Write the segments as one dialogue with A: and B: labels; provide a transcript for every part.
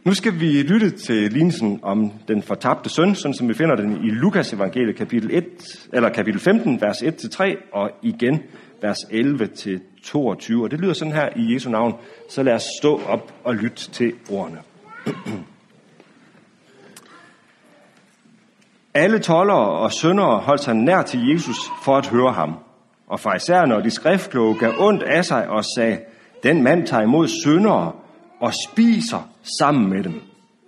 A: Nu skal vi lytte til lignelsen om den fortabte søn, sådan som vi finder den i Lukas evangeliet kapitel 15, vers 1-3, og igen vers 11-22. Og det lyder sådan her i Jesu navn, så lad os stå op og lytte til ordene. Alle toldere og syndere holdt sig nær til Jesus for at høre ham. Og farisæerne og de skriftkloge gav ondt af sig og sagde, den mand tager imod syndere og spiser sammen med dem.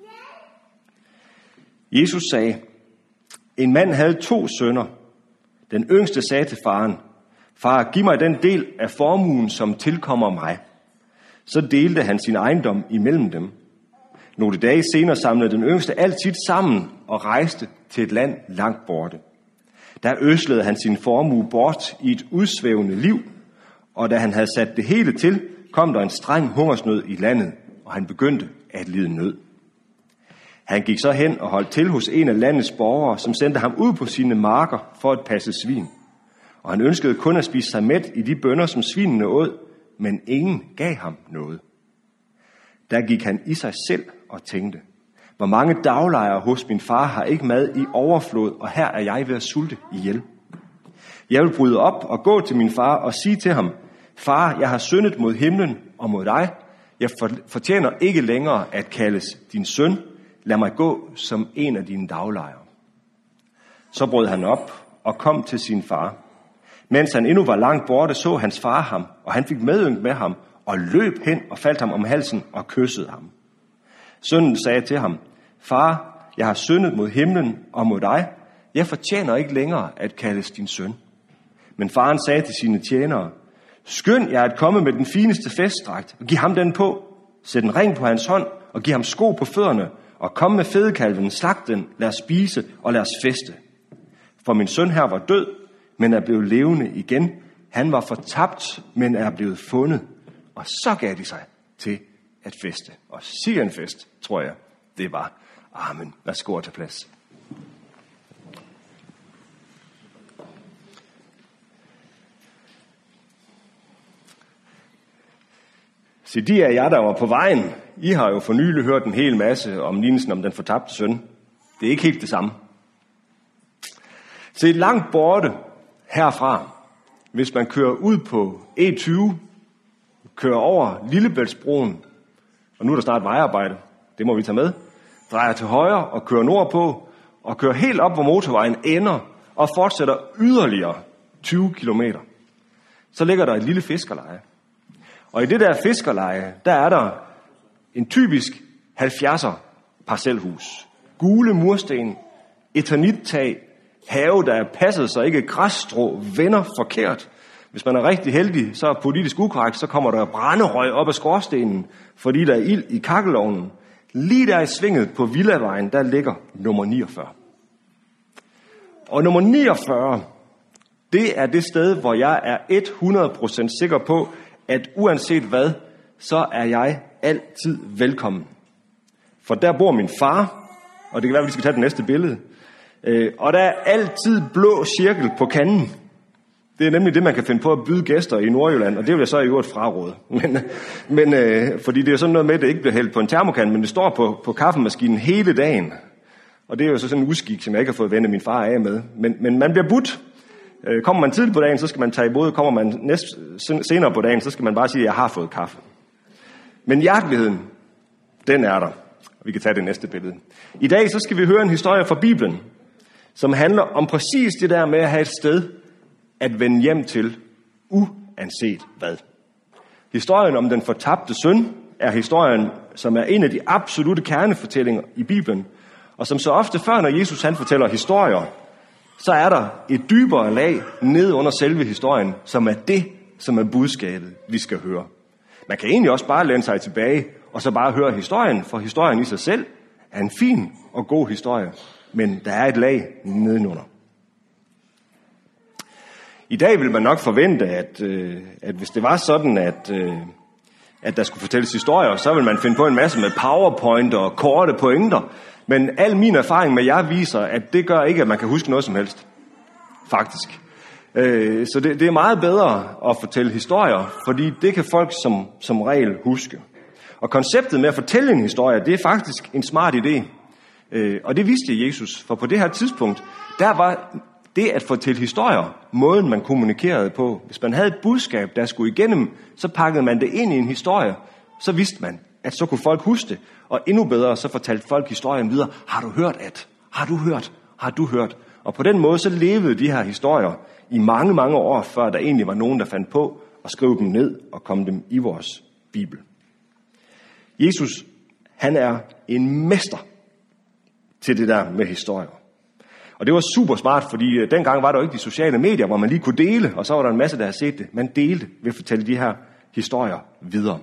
A: Jesus sagde, en mand havde 2 sønner. Den yngste sagde til faren, far, giv mig den del af formuen, som tilkommer mig. Så delte han sin ejendom imellem dem. Nogle dage senere samlede den yngste alt sit sammen og rejste til et land langt borte. Der øslede han sin formue bort i et udsvævende liv, og da han havde sat det hele til, kom der en streng hungersnød i landet, og han begyndte at lide nød. Han gik så hen og holdt til hos en af landets borgere, som sendte ham ud på sine marker for at passe svin. Og han ønskede kun at spise sig mæt i de bønner, som svinene åd, men ingen gav ham noget. Der gik han i sig selv og tænkte, hvor mange daglejere hos min far har ikke mad i overflod, og her er jeg ved at sulte ihjel. Jeg vil bryde op og gå til min far og sige til ham, far, jeg har syndet mod himlen og mod dig. Jeg fortjener ikke længere at kaldes din søn. Lad mig gå som en af dine daglejere. Så brød han op og kom til sin far. Mens han endnu var langt borte, så hans far ham, og han fik medynk med ham, og løb hen og faldt ham om halsen og kyssede ham. Sønnen sagde til ham, far, jeg har syndet mod himlen og mod dig. Jeg fortjener ikke længere at kaldes din søn. Men faren sagde til sine tjenere, skynd jer at komme med den fineste festdragt, og giv ham den på. Sæt en ring på hans hånd, og giv ham sko på fødderne, og kom med fedekalven, slag den, lad os spise, og lad os feste. For min søn her var død, men er blevet levende igen. Han var fortabt, men er blevet fundet. Og så gav de sig til at feste. Og sige en fest, tror jeg, det var. Amen. Værsgo til plads. Så de af jer, der var på vejen, I har jo for nylig hørt en hel masse om lignelsen om den fortabte søn. Det er ikke helt det samme. Så langt borte herfra, hvis man kører ud på E20, kører over Lillebæltsbroen, og nu er der snart vejarbejde, det må vi tage med, drejer til højre og kører nordpå, og kører helt op, hvor motorvejen ender, og fortsætter yderligere 20 kilometer. Så ligger der et lille fiskerleje. Og i det der fiskerleje, der er der en typisk 70'er parcelhus. Gule mursten, eternit-tag, have, der er passet, så ikke græsstrå vender forkert. Hvis man er rigtig heldig, så er politisk ukorrekt, så kommer der brænderøg op af skorstenen, fordi der er ild i kakkelovnen. Lige der i svinget på Villavejen, der ligger nummer 49. Og nummer 49, det er det sted, hvor jeg er 100% sikker på, at uanset hvad, så er jeg altid velkommen. For der bor min far, og det kan være, at vi skal tage det næste billede. Og der er altid blå cirkel på kanden. Det er nemlig det, man kan finde på at byde gæster i Nordjylland, og det vil jeg så i øvrigt fraråde. Men fordi det er sådan noget med, at det ikke bliver hældt på en termokan, men det står på kaffemaskinen hele dagen. Og det er jo så sådan en uskik, som jeg ikke har fået vendt min far af med. Men man bliver budt. Kommer man tidligt på dagen, så skal man tage imod. Kommer man senere på dagen, så skal man bare sige, at jeg har fået kaffe. Men hjerteligheden, den er der. Vi kan tage det næste billede. I dag så skal vi høre en historie fra Bibelen, som handler om præcis det der med at have et sted at vende hjem til, uanset hvad. Historien om den fortabte søn er historien, som er en af de absolutte kernefortællinger i Bibelen, og som så ofte før, når Jesus han fortæller historier, så er der et dybere lag ned under selve historien, som er det, som er budskabet, vi skal høre. Man kan egentlig også bare læne sig tilbage og så bare høre historien, for historien i sig selv er en fin og god historie, men der er et lag nedenunder. I dag vil man nok forvente, at hvis det var sådan, at der skulle fortælles historier, så vil man finde på en masse med PowerPoint og korte pointer. Men al min erfaring med jer viser, at det gør ikke, at man kan huske noget som helst. Faktisk. Så det er meget bedre at fortælle historier, fordi det kan folk som regel huske. Og konceptet med at fortælle en historie, det er faktisk en smart idé. Og det vidste Jesus, for på det her tidspunkt, der var det at fortælle historier måden, man kommunikerede på. Hvis man havde et budskab, der skulle igennem, så pakkede man det ind i en historie. Så vidste man, at så kunne folk huske det. Og endnu bedre, så fortalte folk historien videre. Har du hørt at? Har du hørt? Har du hørt? Og på den måde, så levede de her historier i mange, mange år, før der egentlig var nogen, der fandt på at skrive dem ned og komme dem i vores Bibel. Jesus, han er en mester til det der med historier. Og det var super smart, fordi dengang var der jo ikke de sociale medier, hvor man lige kunne dele, og så var der en masse, der havde set det. Man delte ved at fortælle de her historier videre.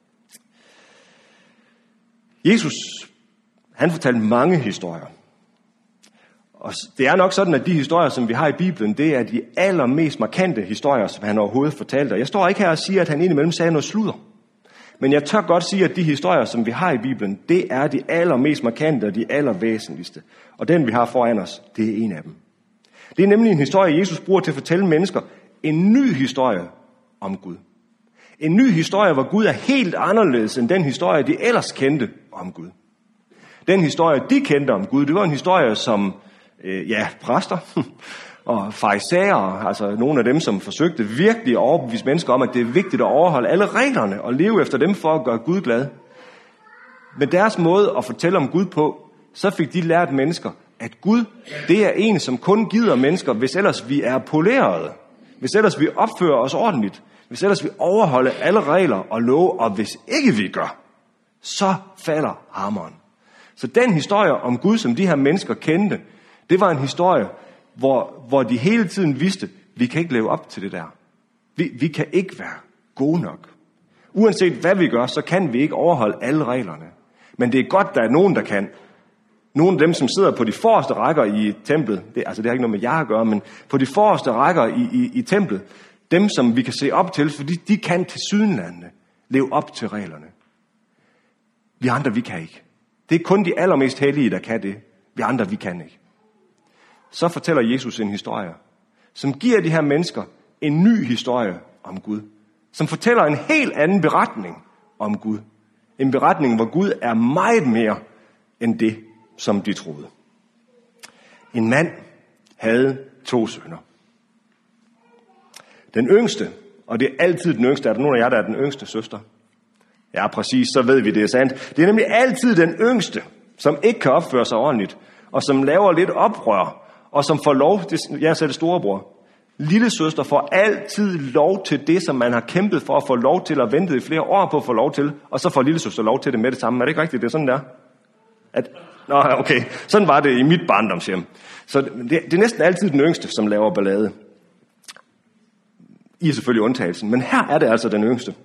A: Jesus, han fortalte mange historier. Og det er nok sådan, at de historier, som vi har i Bibelen, det er de allermest markante historier, som han overhovedet fortalte. Jeg står ikke her og siger, at han indimellem sagde noget sludder. Men jeg tør godt sige, at de historier, som vi har i Bibelen, det er de allermest markante og de allervæsentligste. Og den, vi har foran os, det er en af dem. Det er nemlig en historie, Jesus bruger til at fortælle mennesker en ny historie om Gud. En ny historie, hvor Gud er helt anderledes end den historie, de ellers kendte om Gud. Den historie, de kendte om Gud, det var en historie som præster og farisæer, altså nogle af dem, som forsøgte virkelig at overbevise mennesker om, at det er vigtigt at overholde alle reglerne og leve efter dem for at gøre Gud glad. Med deres måde at fortælle om Gud på, så fik de lært mennesker, at Gud, det er en, som kun gider mennesker, hvis ellers vi er polerede, hvis ellers vi opfører os ordentligt, hvis ellers vi overholder alle regler og love, og hvis ikke vi gør, så falder hammeren. Så den historie om Gud, som de her mennesker kendte, det var en historie, hvor de hele tiden vidste, vi kan ikke leve op til det der. Vi kan ikke være gode nok. Uanset hvad vi gør, så kan vi ikke overholde alle reglerne. Men det er godt, der er nogen, der kan. Nogle af dem, som sidder på de forreste rækker i templet, det har ikke noget med jer at gøre, men på de forreste rækker i templet, dem, som vi kan se op til, fordi de kan tilsyneladende leve op til reglerne. Vi andre, vi kan ikke. Det er kun de allermest hellige, der kan det. Vi andre, vi kan ikke. Så fortæller Jesus en historie, som giver de her mennesker en ny historie om Gud. Som fortæller en helt anden beretning om Gud. En beretning, hvor Gud er meget mere end det, som de troede. En mand havde 2 sønner. Den yngste, og det er altid den yngste, er der nogen af jer, der er den yngste søster? Ja, præcis, så ved vi, det er sandt. Det er nemlig altid den yngste, som ikke kan opføre sig ordentligt, og som laver lidt oprør, og som får lov, jeg er det storebror. Lille søster får altid lov til det, som man har kæmpet for at få lov til, og ventet i flere år på at få lov til, og så får lille søster lov til det med det samme. Er det ikke rigtigt? Det er sådan der? Nå, okay. Sådan var det i mit barndomshjem. Så det er næsten altid den yngste, som laver ballade. I er selvfølgelig undtagelsen, men her er det altså den yngste.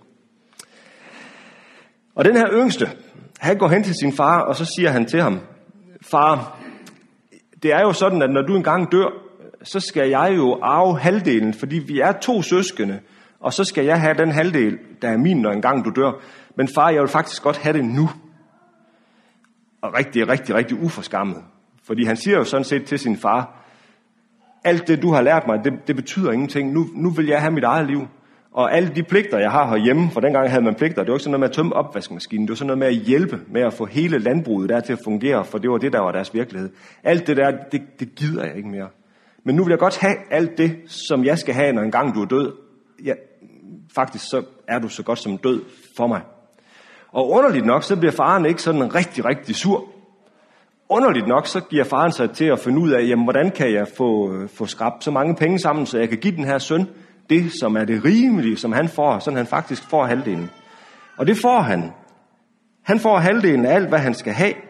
A: Og den her yngste, han går hen til sin far, og så siger han til ham, far, det er jo sådan, at når du engang dør, så skal jeg jo arve halvdelen, fordi vi er 2 søskende, og så skal jeg have den halvdel, der er min, når engang du dør. Men far, jeg vil faktisk godt have det nu. Og rigtig uforskammet. Fordi han siger jo sådan set til sin far, alt det, du har lært mig, det betyder ingenting. Nu vil jeg have mit eget liv. Og alle de pligter, jeg har herhjemme, for dengang havde man pligter, det var ikke sådan noget med at tømme opvaskemaskinen, det var sådan noget med at hjælpe med at få hele landbruget der til at fungere, for det var det, der var deres virkelighed. Alt det der, det gider jeg ikke mere. Men nu vil jeg godt have alt det, som jeg skal have, når engang du er død. Ja, faktisk så er du så godt som død for mig. Og underligt nok, så bliver faren ikke sådan rigtig sur. Underligt nok, så giver faren sig til at finde ud af, jamen, hvordan kan jeg få skrabt så mange penge sammen, så jeg kan give den her søn det, som er det rimelige, som han får, så han faktisk får halvdelen. Og det får han. Han får halvdelen af alt, hvad han skal have.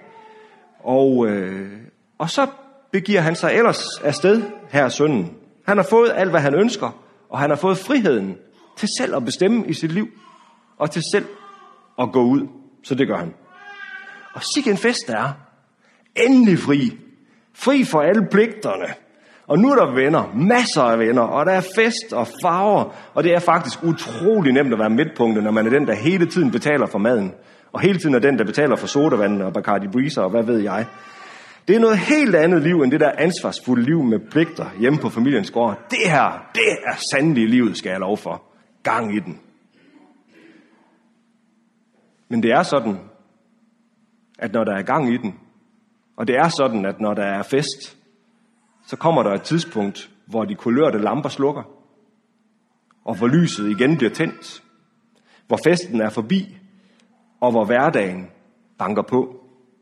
A: Og så begiver han sig ellers afsted, her sønnen. Han har fået alt, hvad han ønsker, og han har fået friheden til selv at bestemme i sit liv, og til selv at gå ud. Så det gør han. Og sikke en fest der er. Endelig fri. Fri for alle pligterne. Og nu er der venner, masser af venner, og der er fest og farver, og det er faktisk utrolig nemt at være midtpunktet, når man er den, der hele tiden betaler for maden, og hele tiden er den, der betaler for sodavand og Bacardi Breezer, og hvad ved jeg. Det er noget helt andet liv, end det der ansvarsfulde liv med pligter hjemme på familiens gård. Det her, det er sandelig livet, skal jeg lov for. Gang i den. Men det er sådan, at når der er gang i den, og det er sådan, at når der er fest, så kommer der et tidspunkt, hvor de kulørte lamper slukker, og hvor lyset igen bliver tændt, hvor festen er forbi, og hvor hverdagen banker på.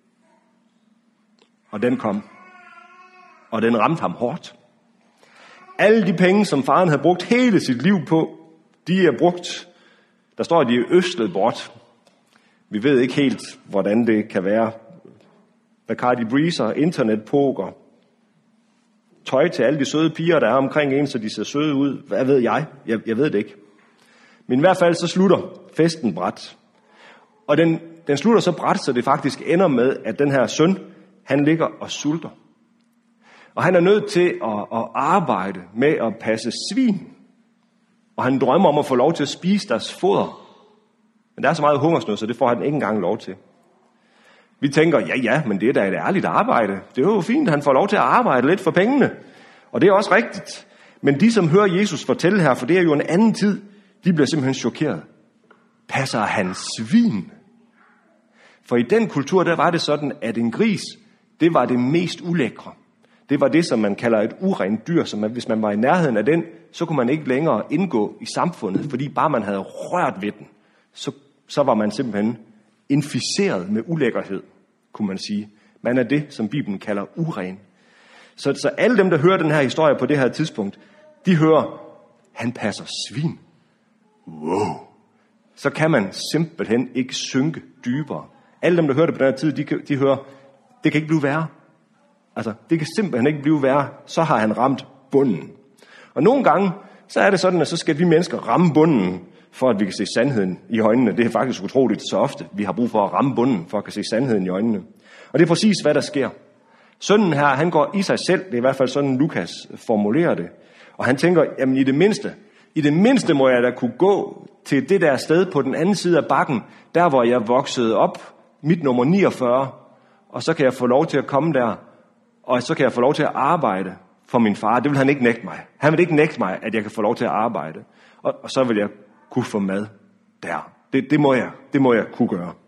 A: Og den kom, og den ramte ham hårdt. Alle de penge, som faren havde brugt hele sit liv på, de er brugt. Der står, at de er øslet bort. Vi ved ikke helt, hvordan det kan være. Bacardi Breezer, internetpoker, tøj til alle de søde piger, der er omkring en, så de ser søde ud. Hvad ved jeg? Jeg ved det ikke. Men i hvert fald så slutter festen brat. Og den slutter så brat, så det faktisk ender med, at den her søn, han ligger og sulter. Og han er nødt til at arbejde med at passe svin. Og han drømmer om at få lov til at spise deres foder. Men der er så meget hungersnød, så det får han ikke engang lov til. Vi tænker, ja, men det er da et ærligt arbejde. Det er jo fint, at han får lov til at arbejde lidt for pengene. Og det er også rigtigt. Men de, som hører Jesus fortælle her, for det er jo en anden tid, de bliver simpelthen chokeret. Passer han svin? For i den kultur, der var det sådan, at en gris, det var det mest ulækre. Det var det, som man kalder et urent dyr, som hvis man var i nærheden af den, så kunne man ikke længere indgå i samfundet, fordi bare man havde rørt ved den, så var man simpelthen inficeret med ulækkerhed, kunne man sige. Man er det, som Bibelen kalder uren. Så alle dem, der hører den her historie på det her tidspunkt, de hører, han passer svin. Wow. Så kan man simpelthen ikke synke dybere. Alle dem, der hører det på den her tid, de hører, det kan ikke blive værre. Altså, det kan simpelthen ikke blive værre. Så har han ramt bunden. Og nogle gange, så er det sådan, at så skal vi mennesker ramme bunden, for at vi kan se sandheden i øjnene. Det er faktisk utroligt så ofte, vi har brug for at ramme bunden, for at kan se sandheden i øjnene. Og det er præcis, hvad der sker. Sønnen her, han går i sig selv. Det er i hvert fald sådan, Lukas formulerer det. Og han tænker, jamen i det mindste må jeg da kunne gå til det der sted på den anden side af bakken, der hvor jeg voksede op, mit nummer 49, og så kan jeg få lov til at komme der, og så kan jeg få lov til at arbejde for min far. Det vil han ikke nægte mig. Han vil ikke nægte mig, at jeg kan få lov til at arbejde. Og så vil jeg kunne få mad der. Det må jeg kunne gøre.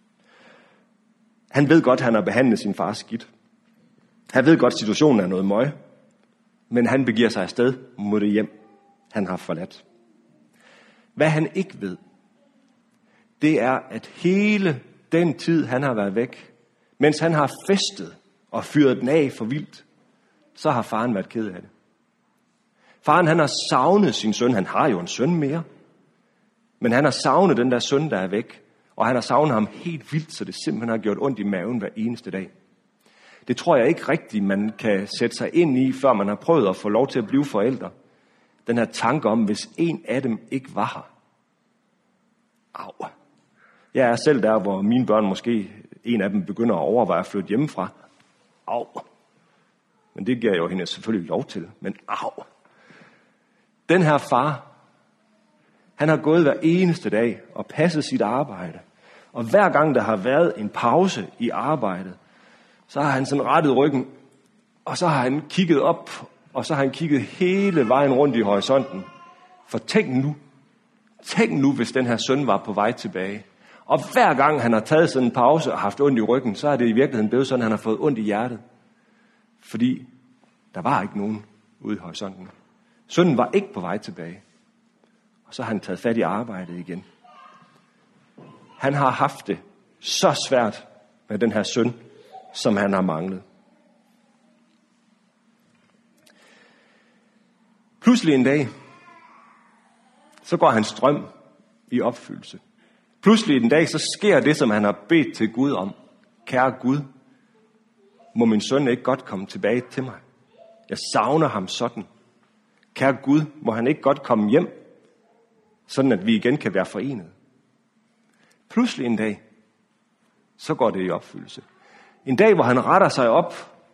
A: Han ved godt, at han har behandlet sin far skidt. Han ved godt, at situationen er noget møg. Men han begiver sig afsted mod det hjem, han har forladt. Hvad han ikke ved, det er, at hele den tid, han har været væk, mens han har festet og fyret den af for vildt, så har faren været ked af det. Faren, han har savnet sin søn. Han har jo en søn mere. Men han har savnet den der søn, der er væk. Og han har savnet ham helt vildt, så det simpelthen har gjort ondt i maven hver eneste dag. Det tror jeg ikke rigtigt, man kan sætte sig ind i, før man har prøvet at få lov til at blive forældre. Den her tanke om, hvis en af dem ikke var her. Au. Jeg er selv der, hvor mine børn måske, en af dem begynder at overveje at flytte hjemmefra. Au. Men det giver jo hende selvfølgelig lov til. Men au. Den her far, han har gået hver eneste dag og passet sit arbejde. Og hver gang der har været en pause i arbejdet, så har han sådan rettet ryggen, og så har han kigget op, og så har han kigget hele vejen rundt i horisonten. For tænk nu, hvis den her søn var på vej tilbage. Og hver gang han har taget sådan en pause og haft ondt i ryggen, så er det i virkeligheden blevet sådan, at han har fået ondt i hjertet. Fordi der var ikke nogen ude i horisonten. Sønnen var ikke på vej tilbage. Og så har han taget fat i arbejdet igen. Han har haft det så svært med den her søn, som han har manglet. Pludselig en dag, så går hans drøm i opfyldelse. Pludselig en dag, så sker det, som han har bedt til Gud om. Kære Gud, må min søn ikke godt komme tilbage til mig? Jeg savner ham sådan. Kære Gud, må han ikke godt komme hjem, sådan at vi igen kan være forenet? Pludselig en dag, så går det i opfyldelse. En dag, hvor han retter sig op,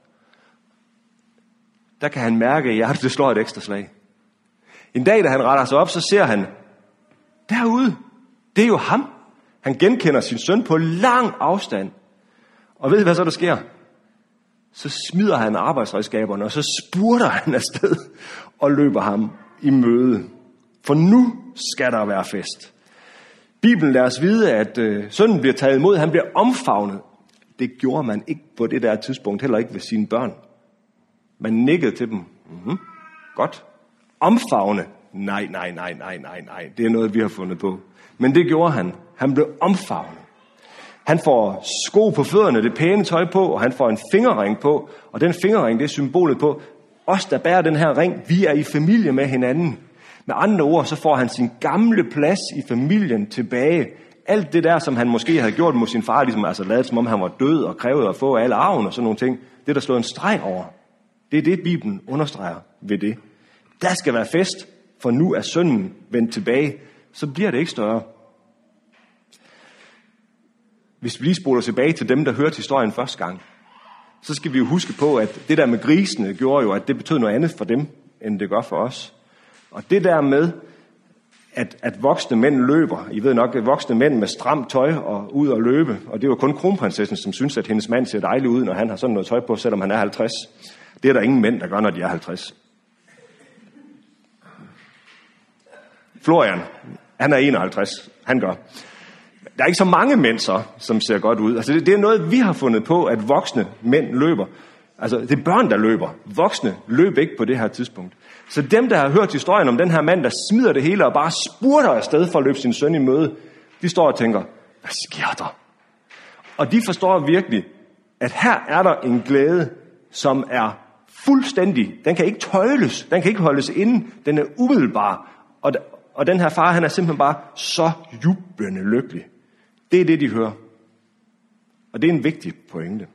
A: der kan han mærke, at hjertet slår et ekstra slag. En dag, da han retter sig op, så ser han, derude, det er jo ham. Han genkender sin søn på lang afstand. Og ved I, hvad så der sker? Så smider han arbejdsredskaberne, og så spurter han afsted og løber ham i møde. For nu skal der være fest. Bibelen lader os vide, at sønnen bliver taget imod, han bliver omfavnet. Det gjorde man ikke på det der tidspunkt, heller ikke ved sine børn. Man nikkede til dem. Godt. Omfavne. Nej. Det er noget, vi har fundet på. Men det gjorde han. Han blev omfavnet. Han får sko på fødderne, det pæne tøj på, og han får en fingerring på. Og den fingerring, det er symbolet på, os der bærer den her ring, vi er i familie med hinanden. Med andre ord, så får han sin gamle plads i familien tilbage. Alt det der, som han måske havde gjort mod sin far, ligesom altså lavet som om han var død og krævede at få alle arven og sådan nogle ting, det er der slået en streg over. Det er det, Bibelen understreger ved det. Der skal være fest, for nu er sønnen vendt tilbage, så bliver det ikke større. Hvis vi lige spoler tilbage til dem, der hørte historien første gang, så skal vi jo huske på, at det der med grisene gjorde jo, at det betød noget andet for dem, end det gør for os. Og det der med, at voksne mænd løber, I ved nok, at voksne mænd med stramt tøj og ud og løbe, og det er jo kun kronprinsessen, som synes, at hendes mand ser dejlig ud, når han har sådan noget tøj på, selvom han er 50. Det er der ingen mænd, der gør, når de er 50. Florian, han er 51, han gør. Der er ikke så mange mænd så, som ser godt ud. Altså det er noget, vi har fundet på, at voksne mænd løber. Altså det er børn, der løber. Voksne løb ikke på det her tidspunkt. Så dem, der har hørt historien om den her mand, der smider det hele og bare spurter afsted for at løbe sin søn i møde, de står og tænker, hvad sker der? Og de forstår virkelig, at her er der en glæde, som er fuldstændig. Den kan ikke tøjles, den kan ikke holdes inde, den er umiddelbar. Og den her far, han er simpelthen bare så jublende lykkelig. Det er det, de hører. Og det er en vigtig pointe.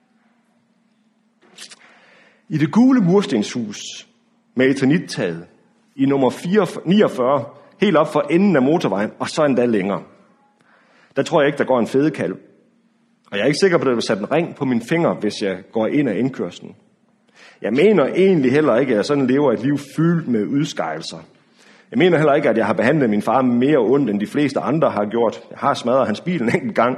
A: I det gule murstenshus med eternit-taget i nummer 49, helt op for enden af motorvejen, og så endda længere. Der tror jeg ikke, der går en fedekalv. Og jeg er ikke sikker på, at der vil sætte en ring på min finger, hvis jeg går ind ad indkørslen. Jeg mener egentlig heller ikke, at jeg sådan lever et liv fyldt med udskejelser. Jeg mener heller ikke, at jeg har behandlet min far mere ondt, end de fleste andre har gjort. Jeg har smadret hans bil en enkelt gang.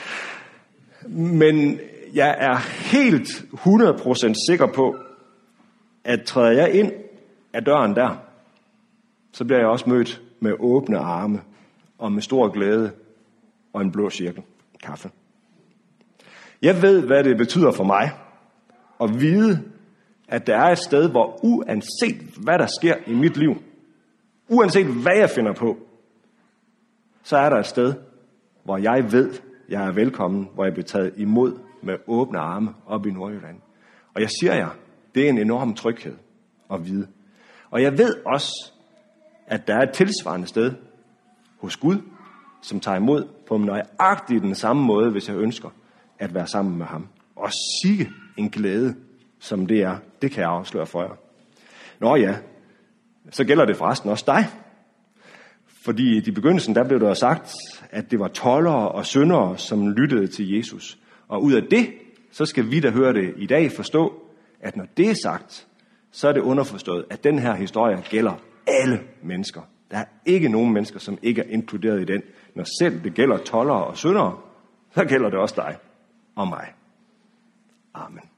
A: Men jeg er helt 100% sikker på, at træder jeg ind af døren der, så bliver jeg også mødt med åbne arme og med stor glæde og en blå cirkel kaffe. Jeg ved, hvad det betyder for mig at vide, at der er et sted, hvor uanset hvad der sker i mit liv, uanset hvad jeg finder på, så er der et sted, hvor jeg ved, jeg er velkommen, hvor jeg bliver taget imod med åbne arme op i Nordjylland. Og jeg siger jer, det er en enorm tryghed at vide. Og jeg ved også, at der er et tilsvarende sted hos Gud, som tager imod på nøjagtigt den samme måde, hvis jeg ønsker at være sammen med ham. Og sikke en glæde, som det er. Det kan jeg afsløre for jer. Nå ja, så gælder det forresten også dig. Fordi i begyndelsen, der blev der sagt, at det var toldere og syndere, som lyttede til Jesus. Og ud af det, så skal vi, der hører det i dag, forstå, at når det er sagt, så er det underforstået, at den her historie gælder alle mennesker. Der er ikke nogen mennesker, som ikke er inkluderet i den. Når selv det gælder toldere og syndere, så gælder det også dig og mig. Amen.